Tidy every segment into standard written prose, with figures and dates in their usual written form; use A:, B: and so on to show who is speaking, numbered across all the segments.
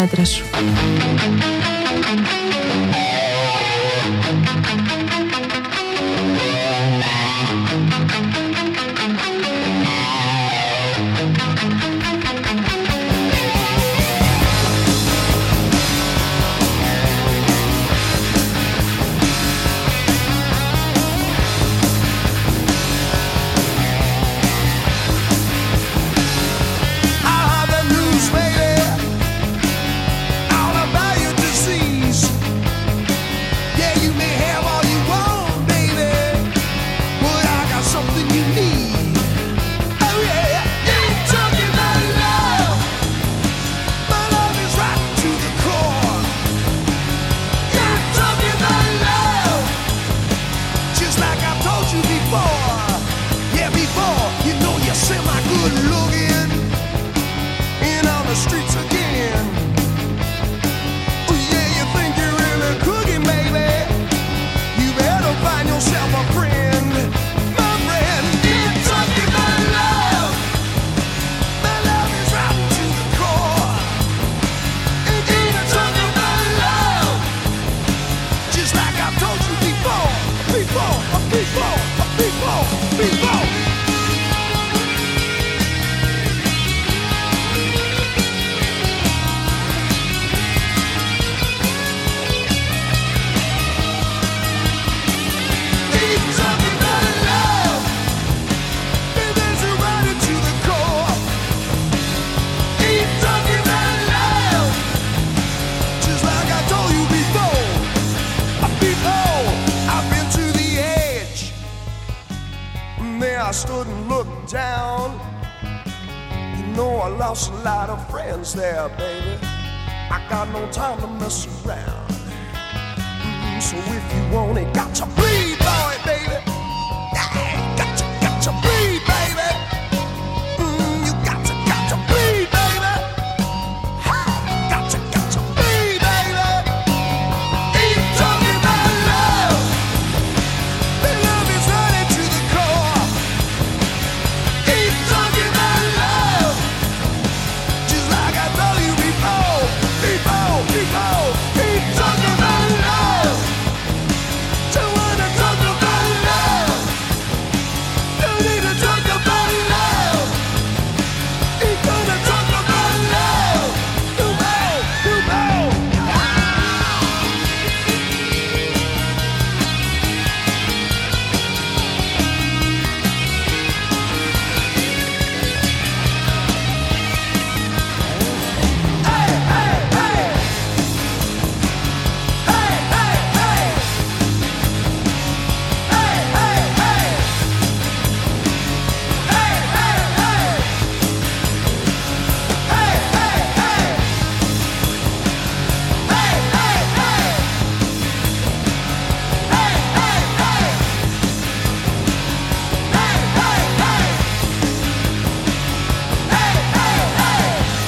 A: μέτρα σου.
B: I stood and looked down. You know I lost a lot of friends there, baby. I got no time to mess around. So if you want it, got to bleed, boy, baby. Yeah, got to bleed, baby. You got to bleed, baby. Got to bleed, baby. Keep talking about love. The love is running to the core. Keep talking about love. Just like I told you before. Keep talking about love. Don't wanna talk about love. Don't need to talk about love. Ain't gonna talk about love. You know. Hey, hey, hey. Hey, hey, hey. Hey, hey, hey. Hey, hey, hey. Hey, hey, hey. Hey, hey, hey. Hey, hey, hey. Hey, hey, hey. Hey, hey, hey.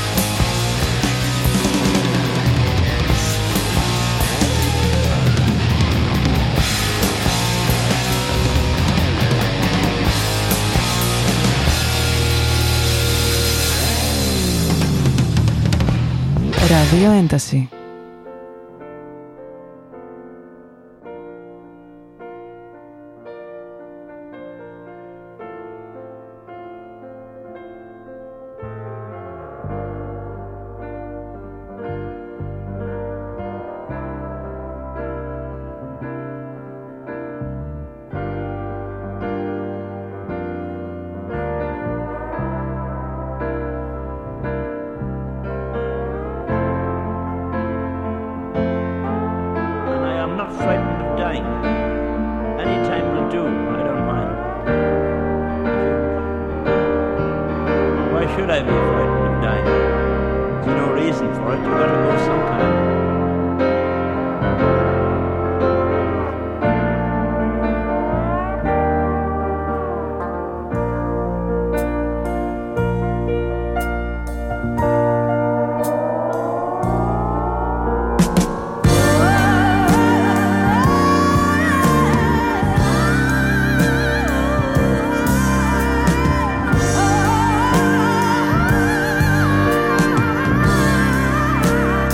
A: Ράδιο Ένταση.
C: And I am not frightened of dying. Any time will do, I don't mind. Why should I be frightened of dying? There's no reason for it, you've got to go sometime.
B: Hey,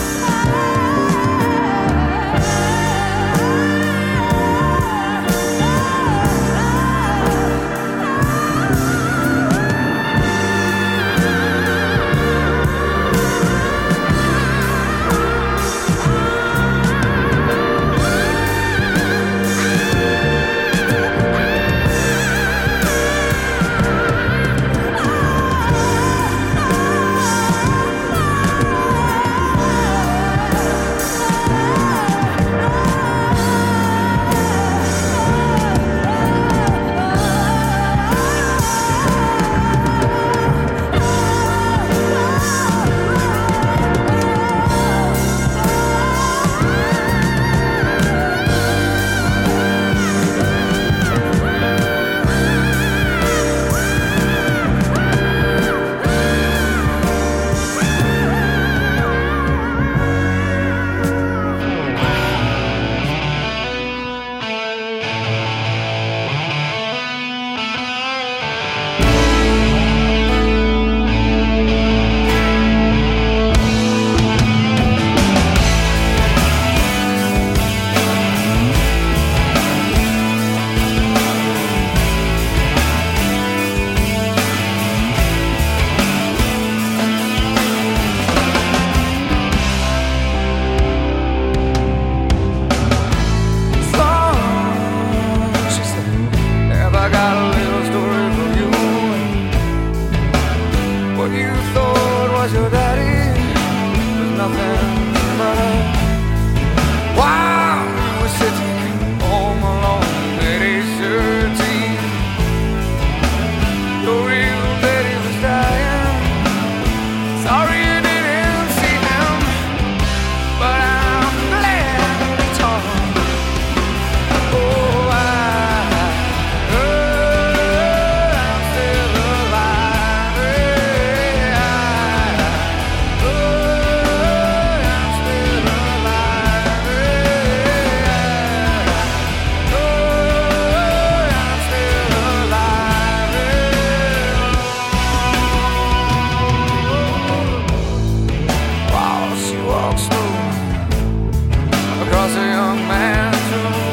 D: walked slow across a young man's room.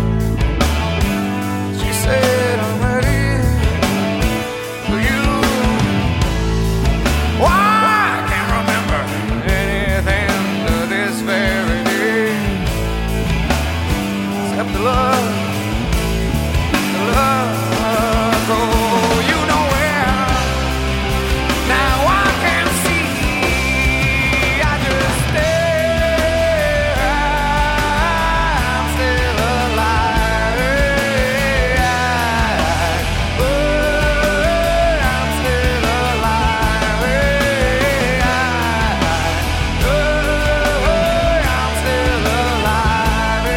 D: She said, I'm ready for you. Why, I can't remember anything to this very day, except the love. Go, you know where. Now I can see. I just stare. I'm still alive. I'm still alive. I'm still alive.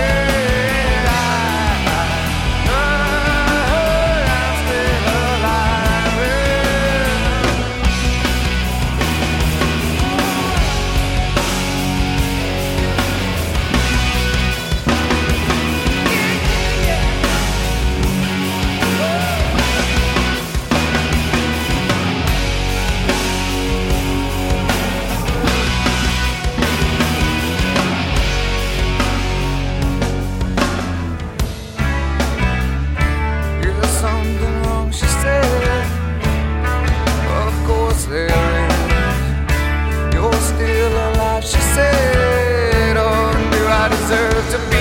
D: Is something wrong, she said. Of course there is. You're still alive, she said. Or do I deserve to be?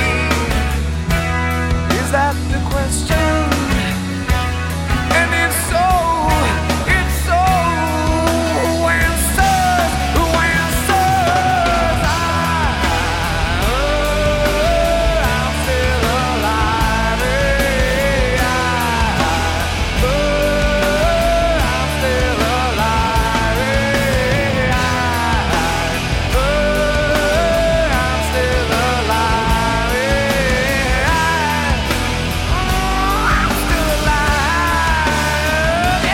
D: Is that the question? And if so, who answers? Who answers? I'm still alive. I'm still alive. I'm still alive. I'm still alive.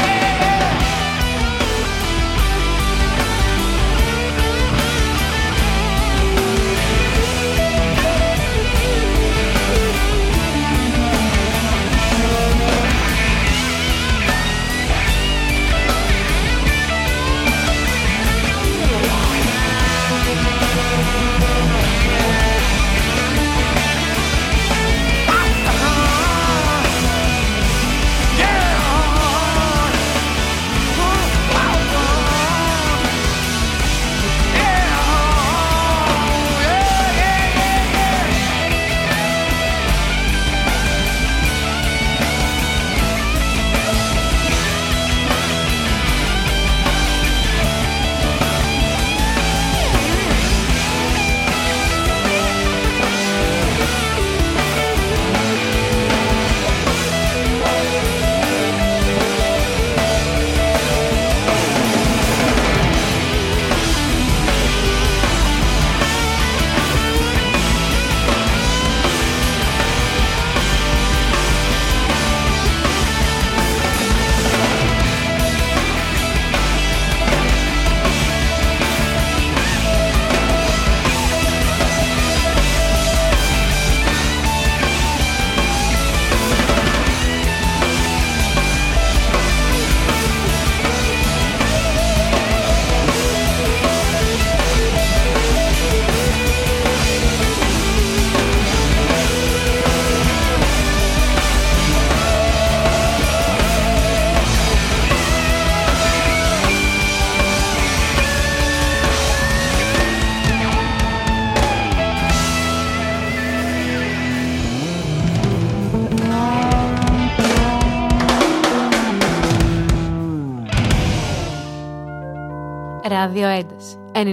E: Ραδιοένταση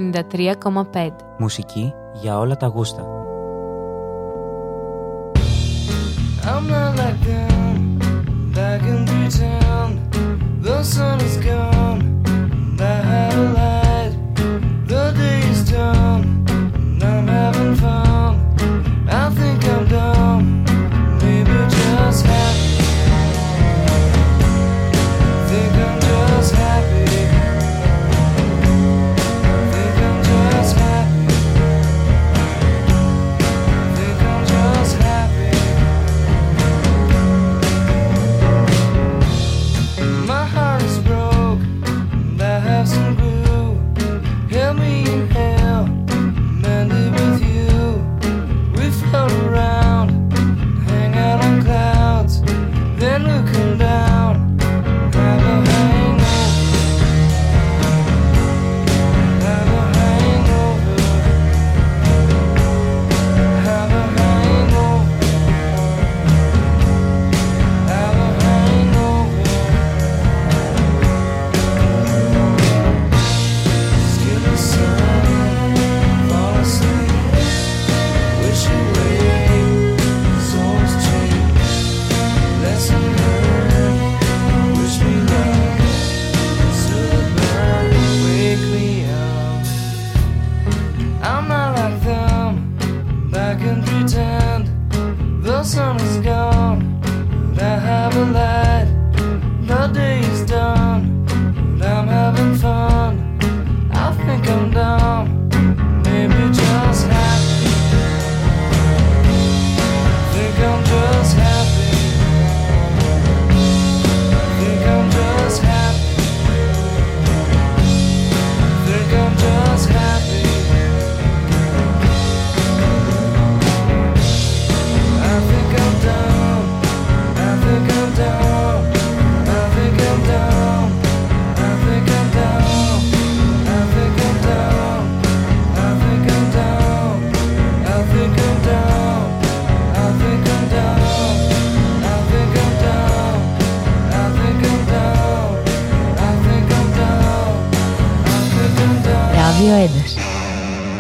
E: 93,5.
F: Μουσική για όλα τα γούστα.
D: I'm not like them, back in Bhutan. The sun is gone, and I have a light. The day is done, and I'm having fun. I think I'm dumb, maybe just happy. Think I'm just happy. Think I'm just happy. Think I'm just happy. My heart is broke, and I have some glue.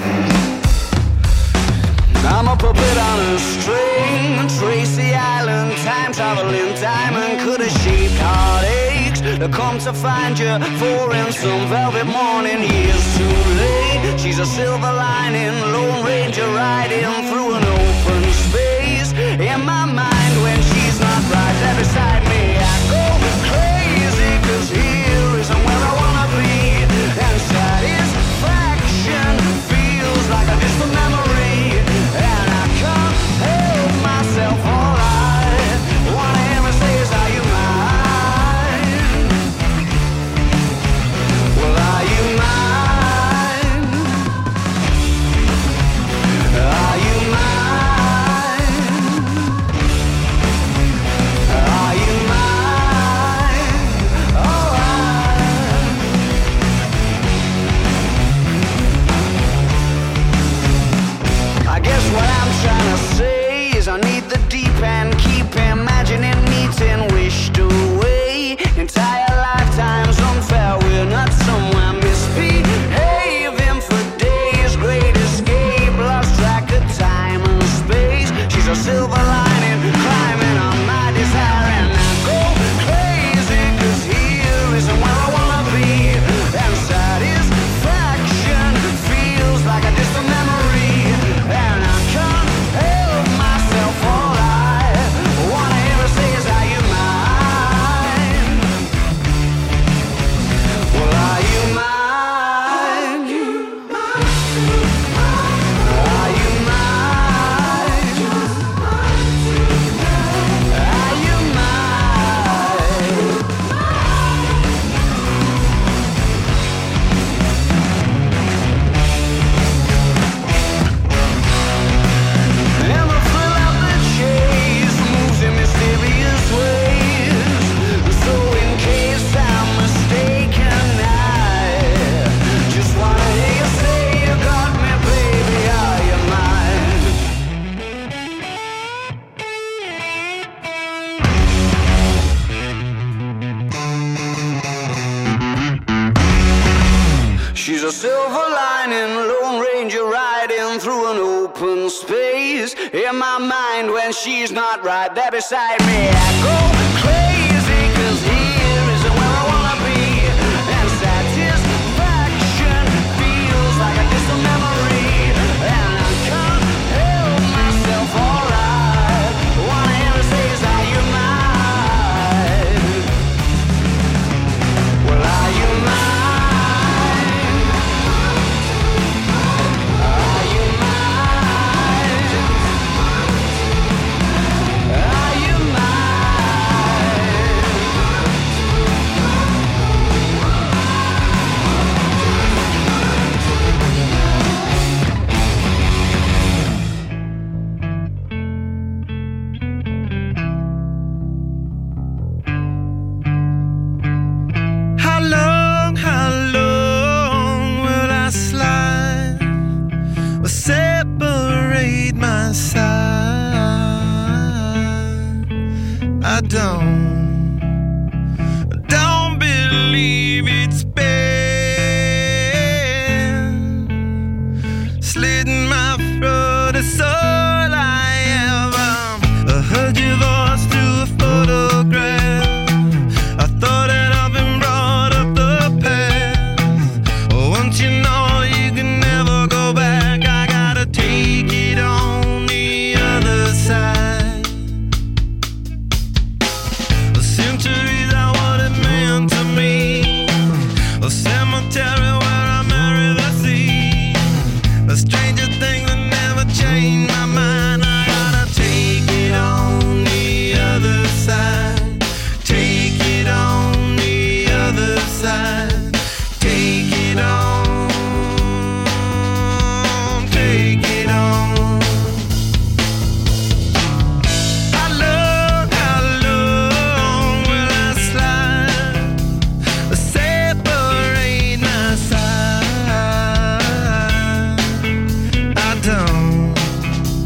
G: I'm a puppet on a string, Tracy Island, time traveling diamond, could have shaped heartaches to come to find you for in some velvet morning. Years too late, she's a silver lining, Lone Ranger riding through an open space. In my mind when she's not right there beside me, I go crazy, cause here isn't where I wanna be. And satisfaction feels like a distant memory, and I can't help myself. All I wanna hear me say is, are you mine? Well, are you mine? Are you mine? Are you mine? Oh, I guess what I'm trying to say is I need the deep end, keep imagining meeting wished away. Entire lifetimes unfair, we're not somewhere misbehaving for days. Great escape, lost track of time and space. She's a silver lining, climbing on my desire, and I go crazy, cause here isn't where I wanna be. And satisfaction feels like a distant memory, and I can't help myself. All I wanna hear her say is, are you mine? Well, are you mine? Are you mine? Are you mine? And the thrill of the chase moves in mysterious ways. So in case I'm mistaken, I just wanna hear you say you got me, baby. Are you mine? She's a silver lining, Lone Ranger riding through an open space. In my mind when she's not right there beside me, I go crazy, cause here isn't where I wanna be. And satisfaction feels like a distant memory, and I can't help myself. All I wanna hear her say is, are you mine? Well, are you mine? Are you mine? Are you
D: How long will I slide or separate my side? I don't believe it's been slitting my throat. It's all I am. I heard your voice through a photograph. I thought that I've been brought up the past. Once you know you can never go back, I gotta take it on the other side. The centuries are what it meant to me. A cemetery where I marry the sea. The stranger things that never change my mind. I gotta take it on the other side. Take it on the other side. Take it on. Take it on. How long will I slide? Separate my side. I don't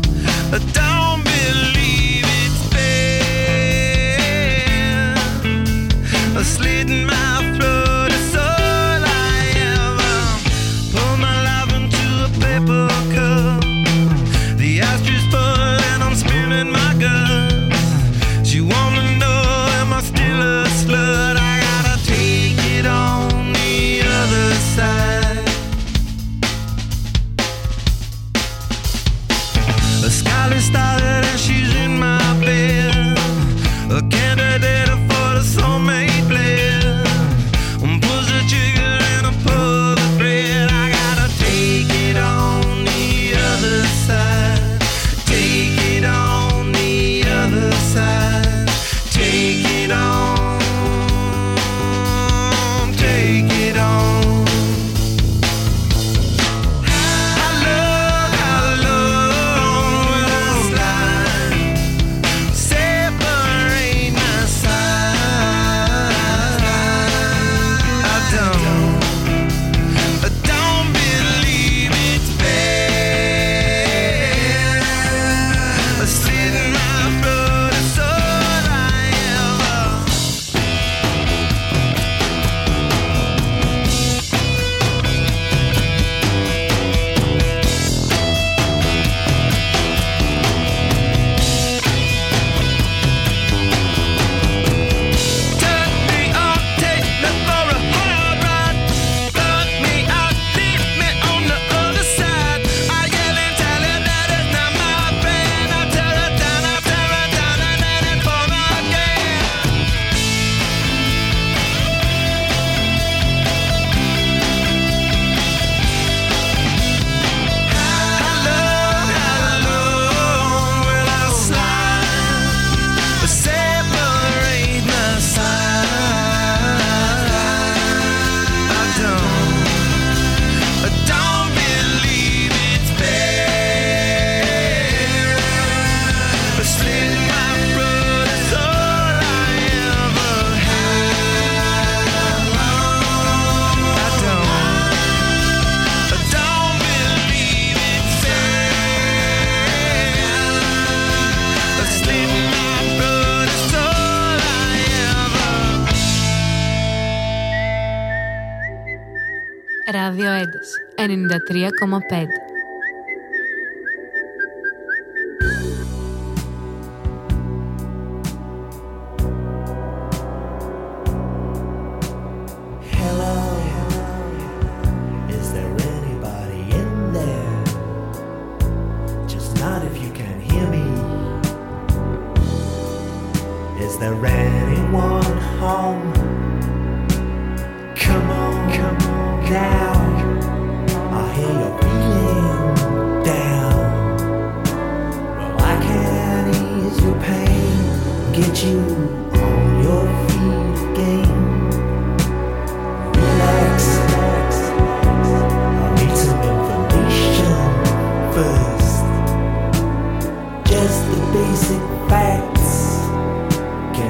E: Ένταση 93,5.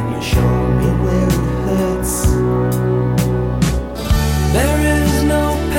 D: There is no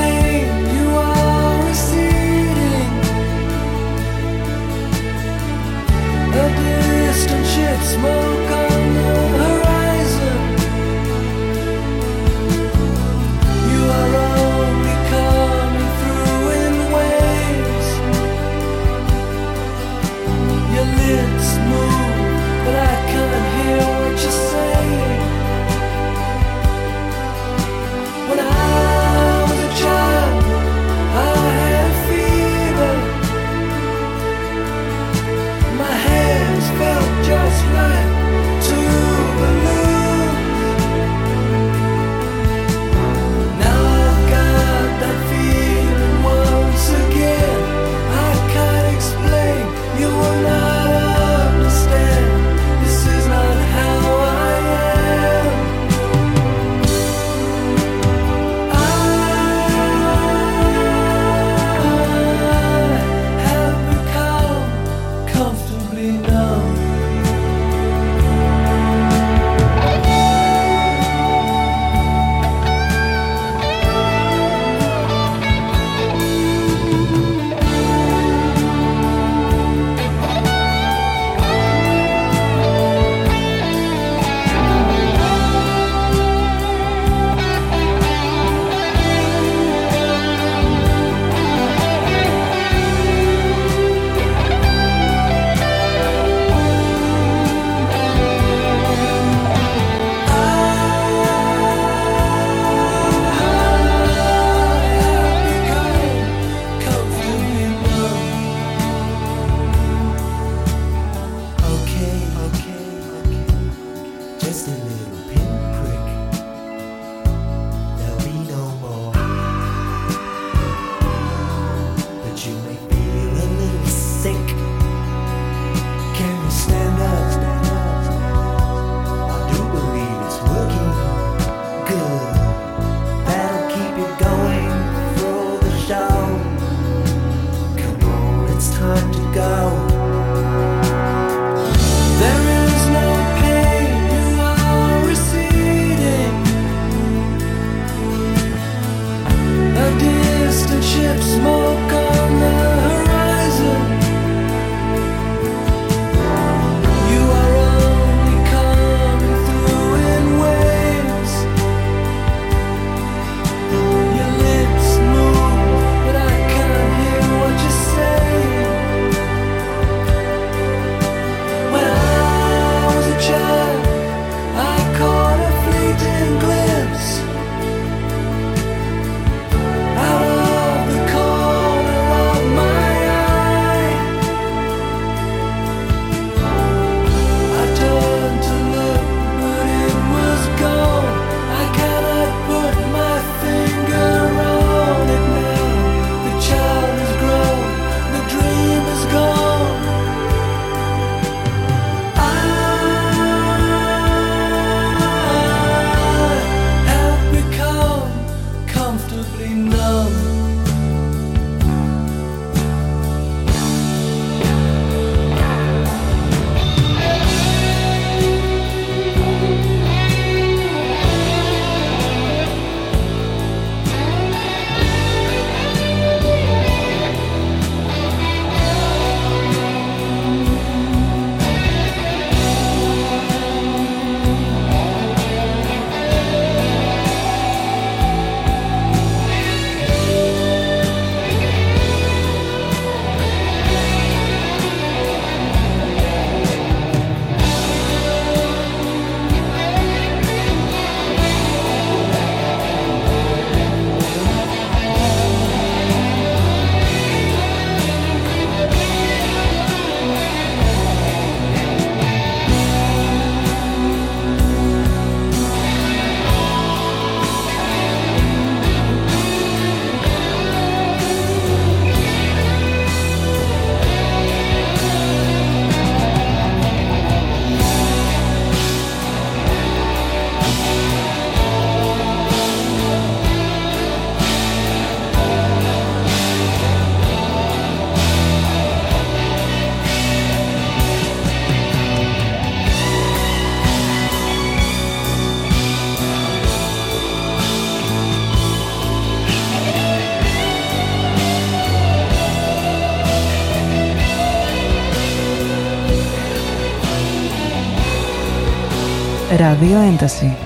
A: Ραδιοένταση.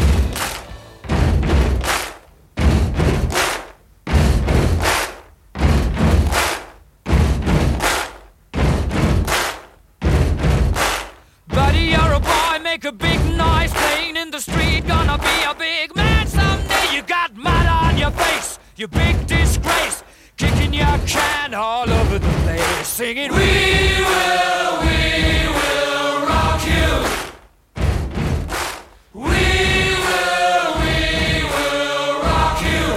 H: Make a big noise playing in the street, gonna be a big man someday. You got mud on your face, you big disgrace, kicking your can all over the place, singing we will rock you. We will rock you.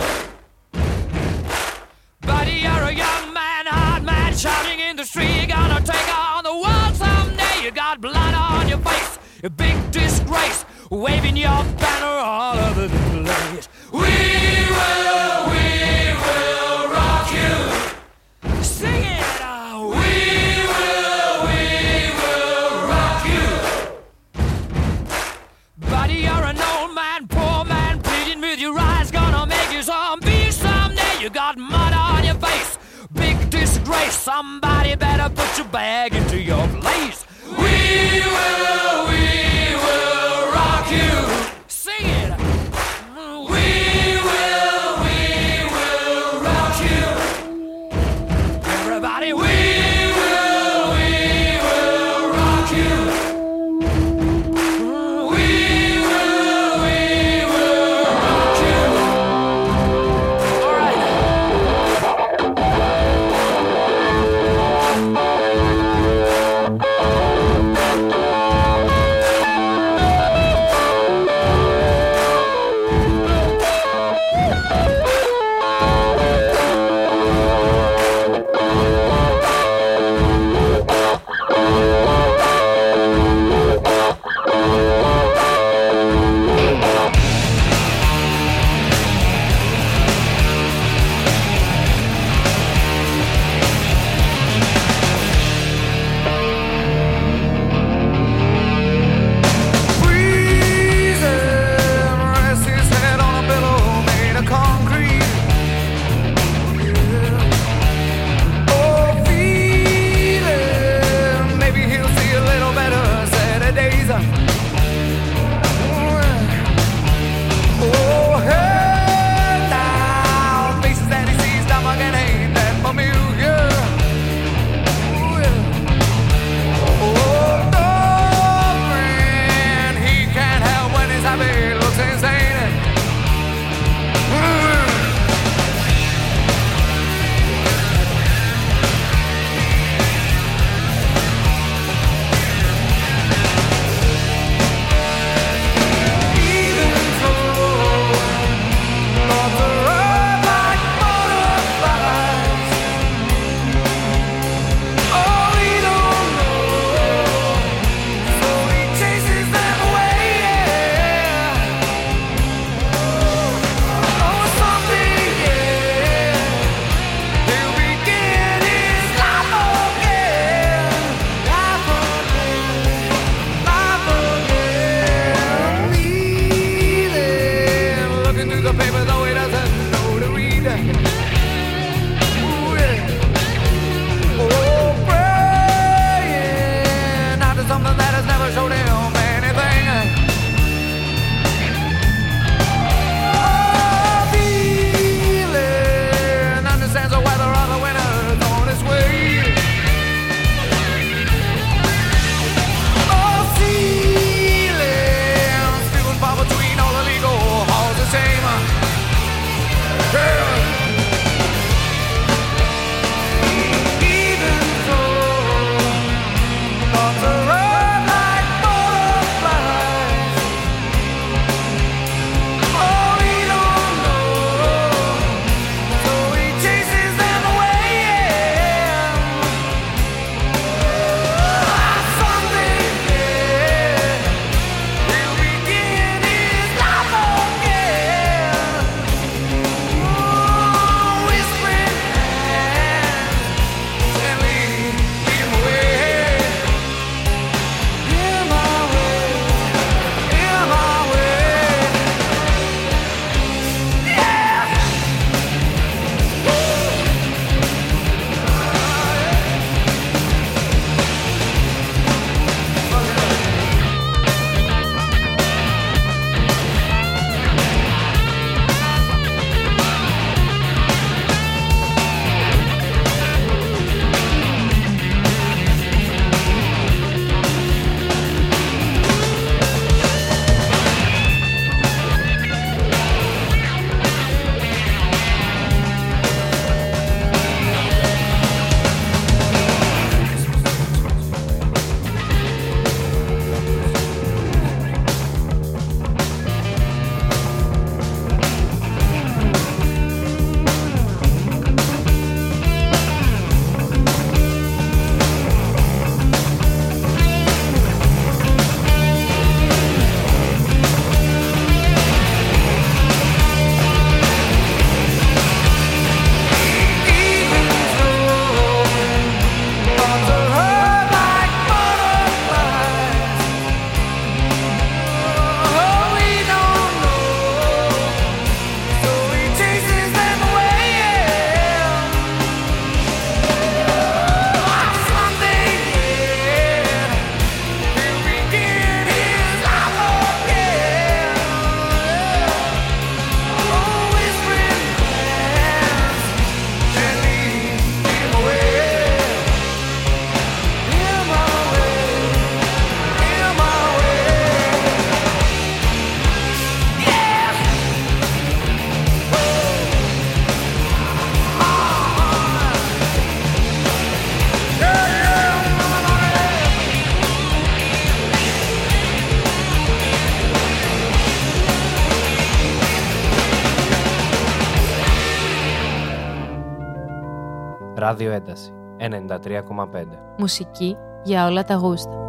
H: Buddy, you're a young man, hard man, shouting in the street, gonna take on the world someday. You got blood on your face, a big disgrace, waving your banner all over the place. We will rock you. Sing it out. We will rock you. Buddy, you're an old man, poor man, pleading with your eyes, gonna make you zombie someday. You got mud on your face, big disgrace. Somebody better put your bag into your place. We will rock you. Sing it. We will rock you. Everybody, we will rock you. We will rock you. All right.
F: Ράδιο Ένταση 93,5.
E: Μουσική για όλα τα γούστα.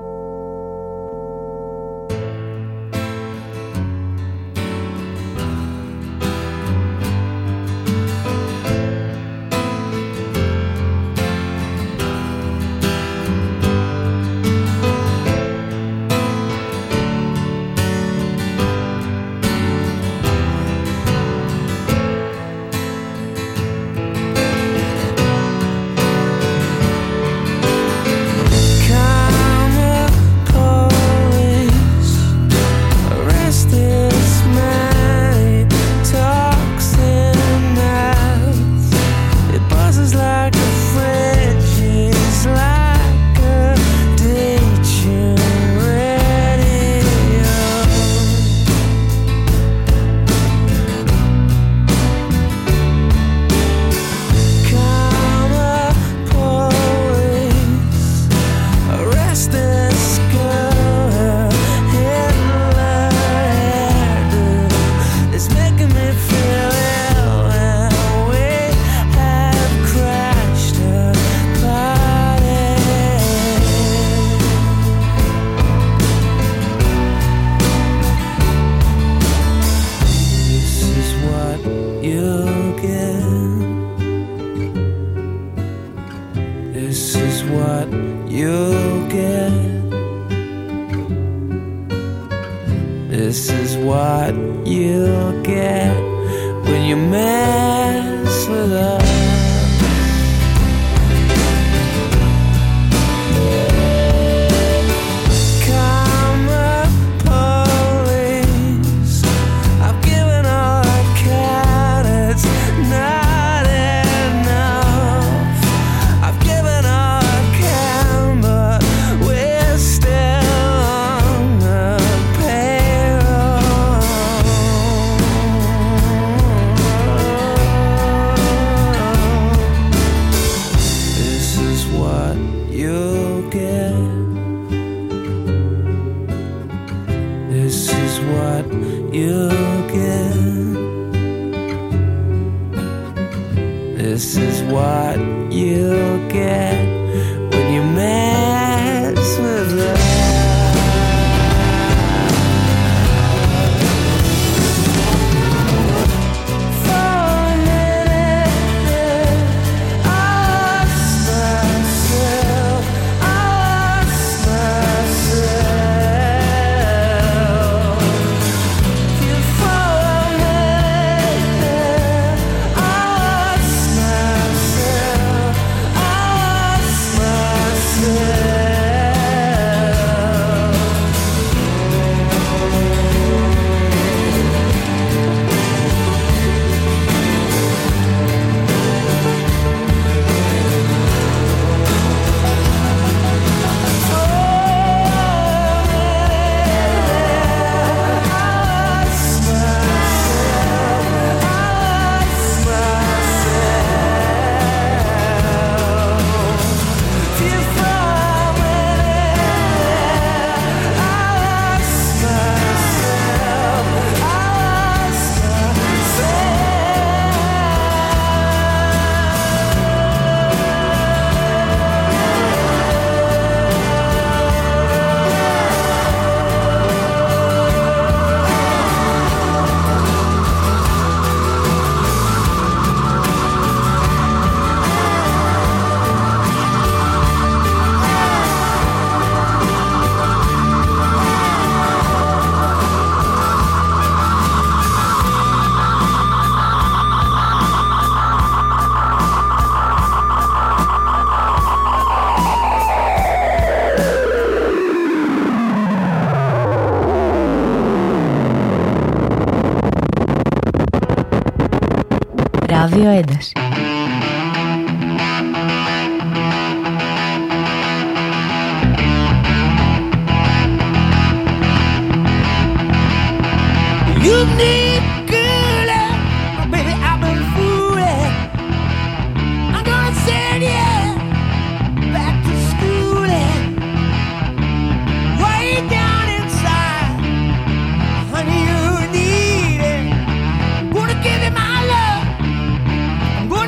E: Ράδιο Ένταση.
H: You need girl, baby, I've been fooling. I'm gonna send you back to school, way down inside, honey, you need it. I'm gonna give you my love. I'm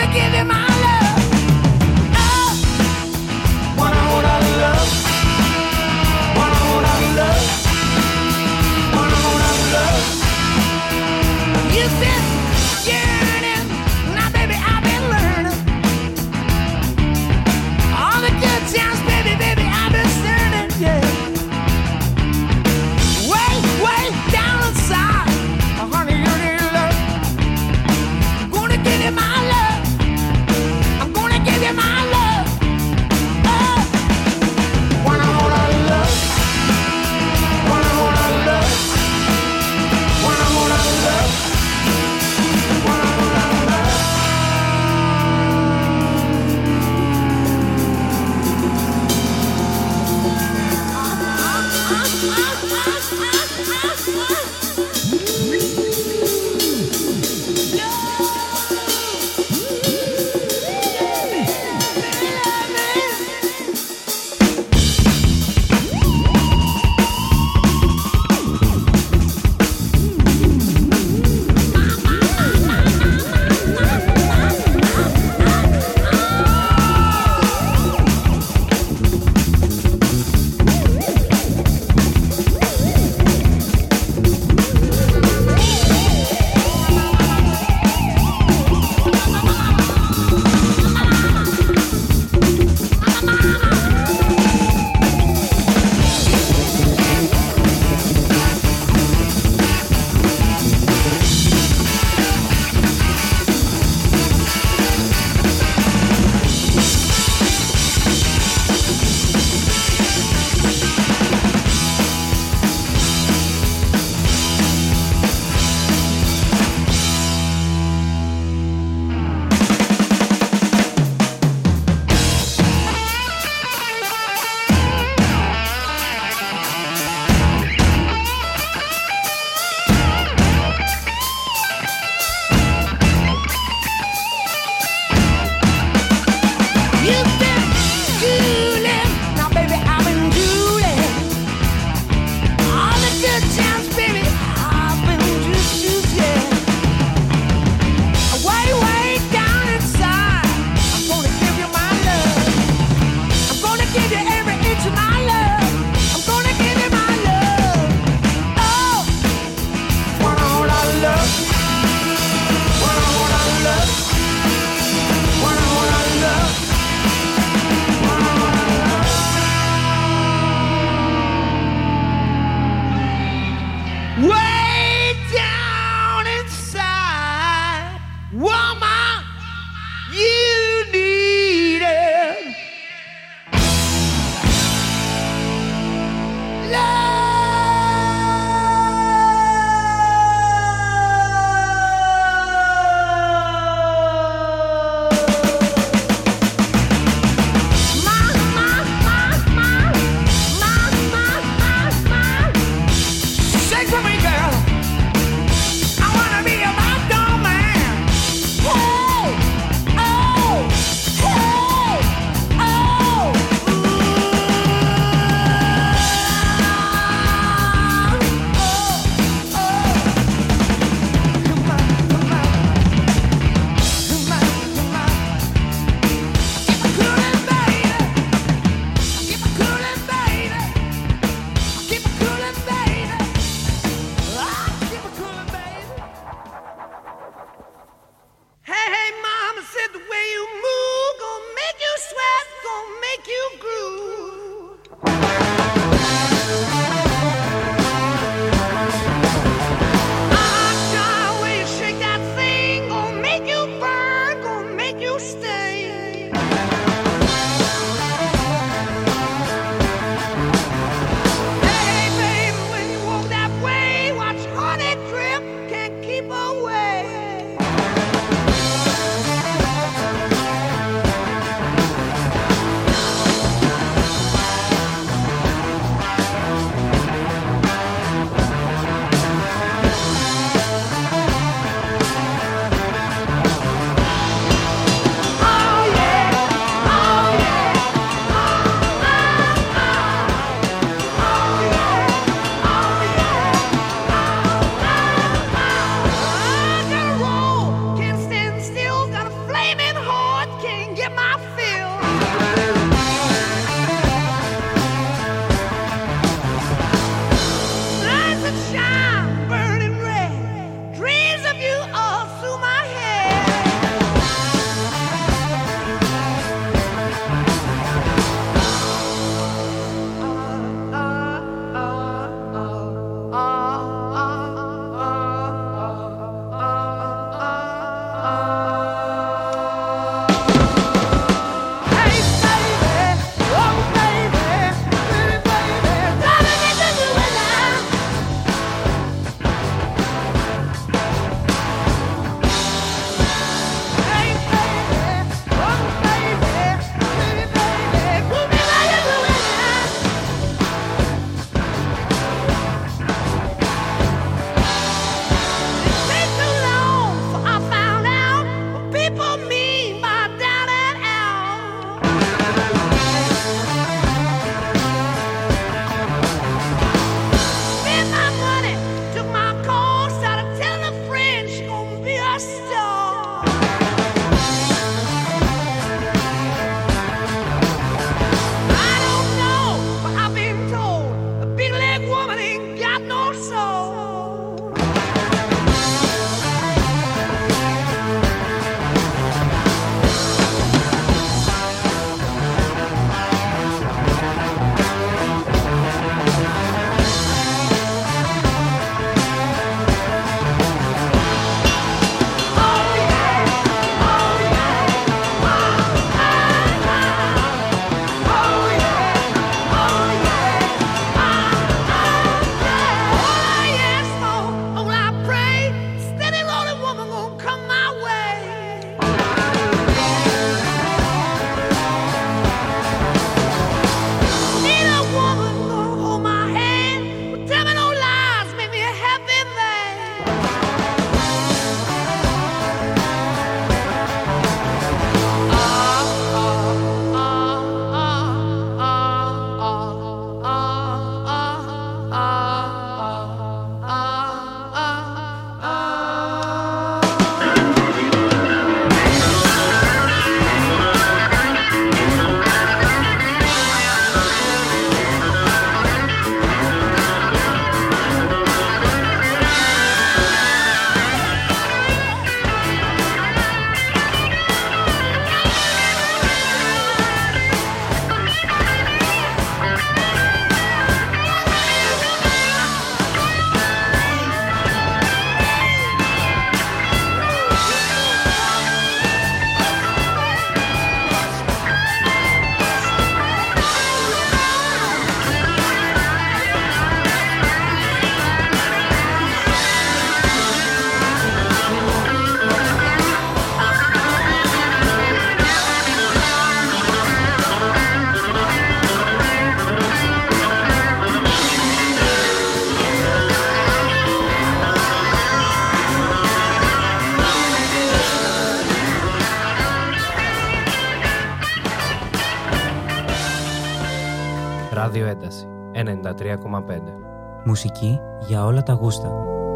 F: Ράδιο Ένταση 93,5.
I: Μουσική για όλα τα γούστα.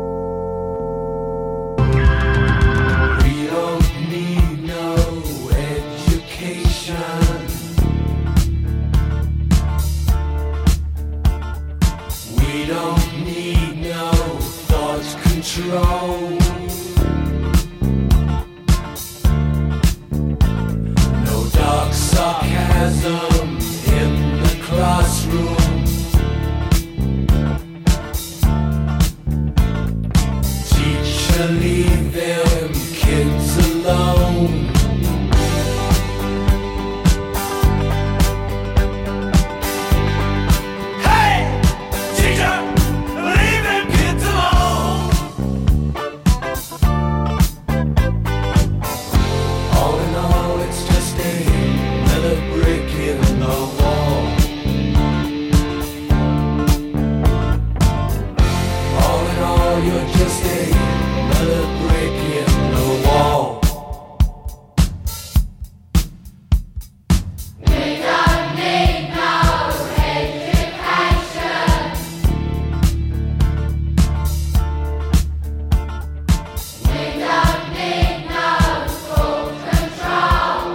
J: No dark sarcasm in the classroom. Teacher, leave them kids alone. Hey, teacher, leave them kids alone. All in all, it's just another brick in the wall. All in all, you're just another brick in the wall. We don't need no education. We don't need no school control.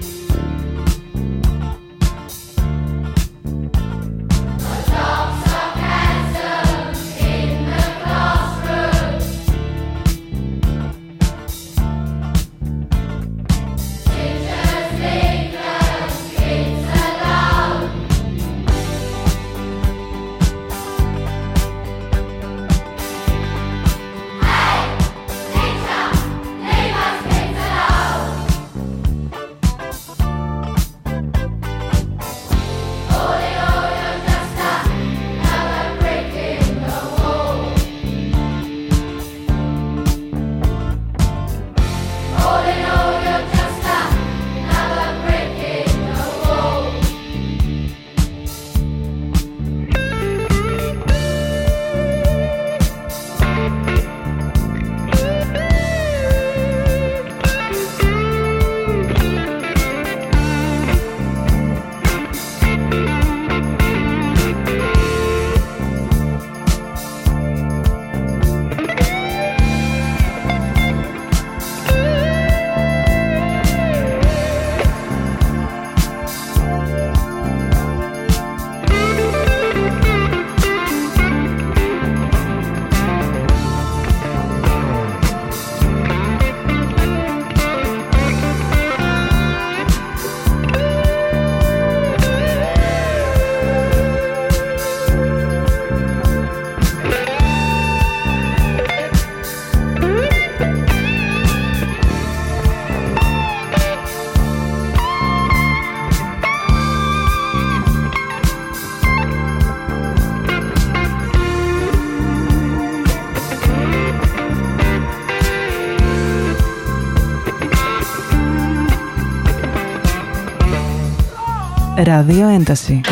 J: No dark sarcasm in the classroom. Teachers, leave them kids alone. Hey, teacher, leave us kids alone. All in all, you're just another brick in the wall. All in all, you're just another brick in the wall.
A: Ράδιο Ένταση.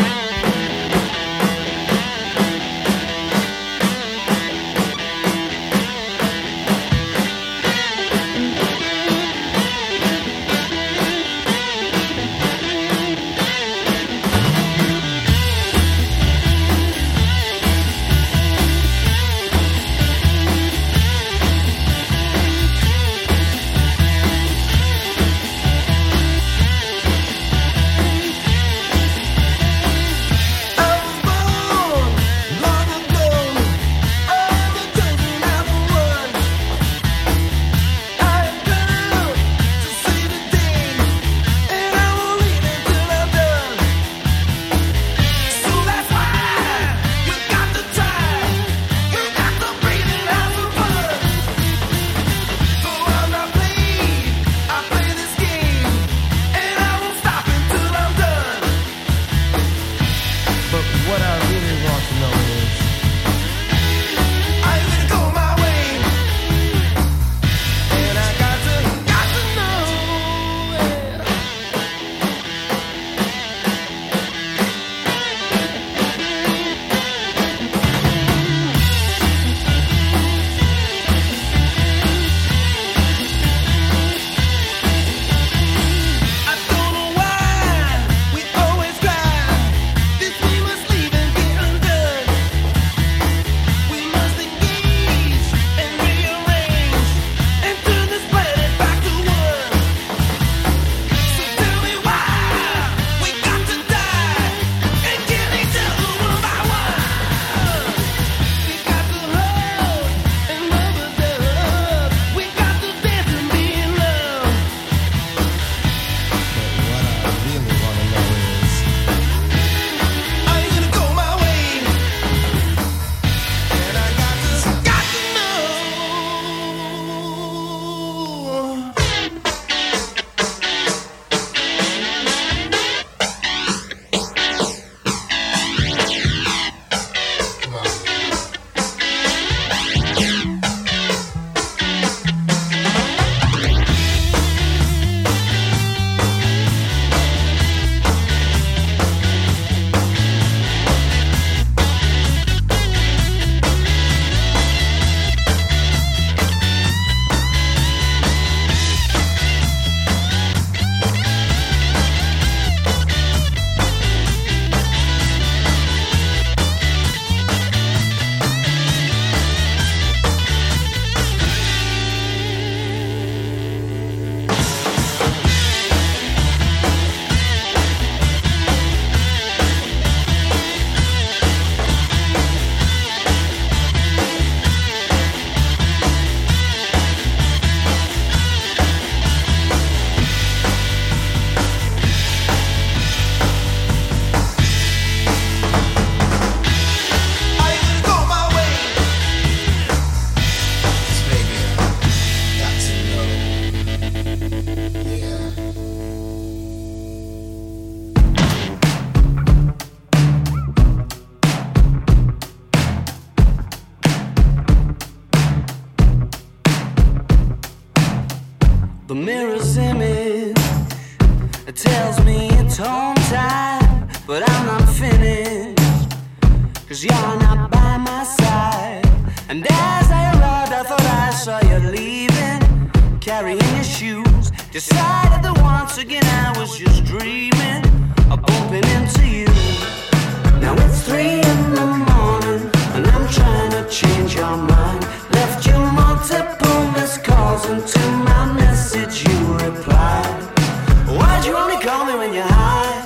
G: tells me it's home time, but I'm not finished, 'cause you're not by my side. And as I arrived, I thought I saw you leaving, carrying your shoes. Decided that once again I was just dreaming of bumping into you. Now it's 3 in the morning, and I'm trying to change your mind. Left you multiple missed calls, and to my message you replied. Why'd you only call me when you're high?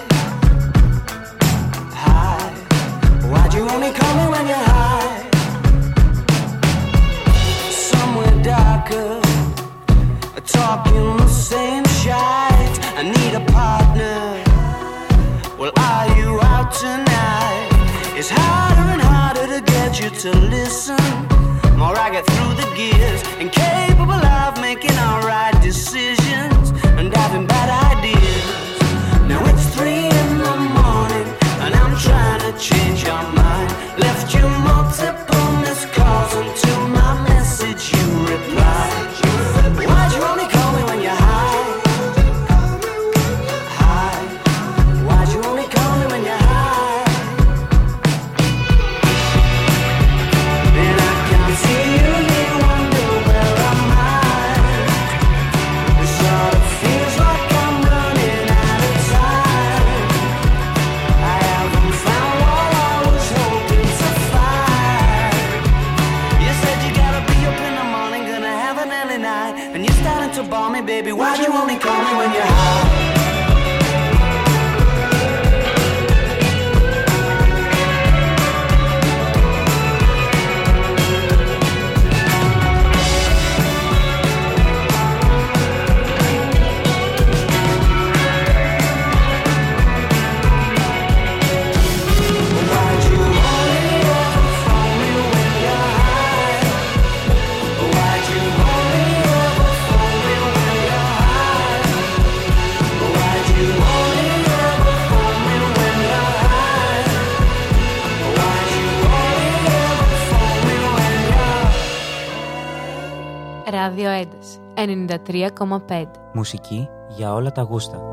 G: High. Why'd you only call me when you're high? Somewhere darker, talking the same shite. I need a partner. Well, are you out tonight? It's harder and harder to get you to listen. More I get through the gears, incapable of making alright decisions and having bad ideas. Now it's 3 in the morning, and I'm trying to change your mind. Left you multiple missed calls, and to my message you replied. Why'd you only call me when you're high? High. Why'd you only call me when you're high? And I can see you, you wonder where am I? It sort of feels like I'm running out of time. I haven't found what I was hoping to find. You said you gotta be up in the morning, gonna have an early night, and you're starting to bore me, baby. Why'd you only call me when you're high? Why'd you only ever phone me when you're high? Why'd you only ever phone me when you're high? Why'd you only ever phone me when you're high? Why'd you only ever phone me when you're...
E: Ραδιοένταση 93,5.
I: Μουσική για όλα τα γούστα.